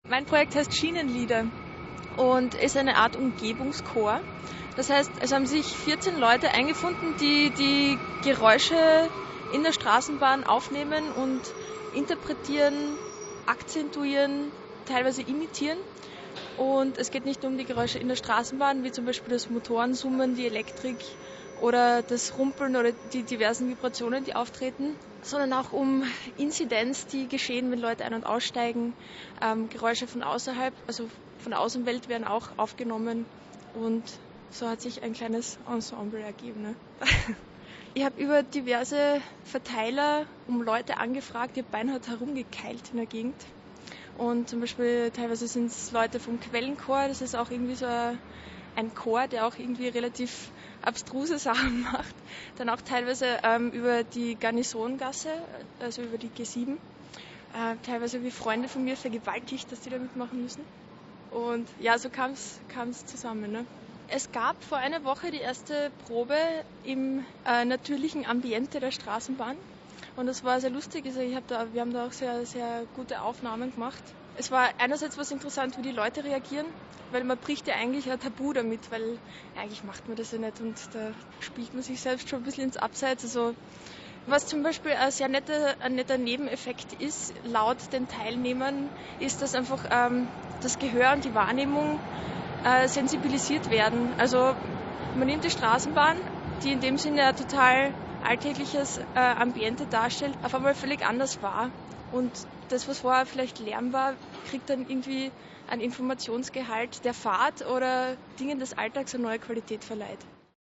Mein Projekt heißt Schienenlieder und ist eine Art Umgebungschor. Das heißt, es haben sich 14 Leute eingefunden, die die Geräusche in der Straßenbahn aufnehmen und interpretieren, akzentuieren, teilweise imitieren. Und es geht nicht nur um die Geräusche in der Straßenbahn, wie zum Beispiel das Motorensummen, die Elektrik oder das Rumpeln oder die diversen Vibrationen, die auftreten, sondern auch um Inzidenz, die geschehen, wenn Leute ein- und aussteigen. Geräusche von außerhalb, also von der Außenwelt werden auch aufgenommen und so hat sich ein kleines Ensemble ergeben. Ne? Ich habe über diverse Verteiler um Leute angefragt, ich habe beinahe herumgekeilt in der Gegend. Und zum Beispiel teilweise sind es Leute vom Quellenchor, das ist auch irgendwie so ein Chor, der auch irgendwie relativ abstruse Sachen macht. Dann auch teilweise über die Garnisongasse, also über die G7. Teilweise wie Freunde von mir vergewaltigt, dass die da mitmachen müssen. Und ja, so kam es zusammen. Ne? Es gab vor einer Woche die erste Probe im natürlichen Ambiente der Straßenbahn. Und das war sehr lustig. Also wir haben da auch sehr, sehr gute Aufnahmen gemacht. Es war einerseits was interessant, wie die Leute reagieren, weil man bricht ja eigentlich ein Tabu damit, weil eigentlich macht man das ja nicht und da spielt man sich selbst schon ein bisschen ins Abseits. Also was zum Beispiel ein sehr netter Nebeneffekt ist, laut den Teilnehmern, ist, dass einfach das Gehör und die Wahrnehmung sensibilisiert werden. Also man nimmt die Straßenbahn, die in dem Sinne ein total alltägliches Ambiente darstellt, auf einmal völlig anders wahr. Und das, was vorher vielleicht Lärm war, kriegt dann irgendwie einen Informationsgehalt der Fahrt oder Dingen des Alltags eine neue Qualität verleiht.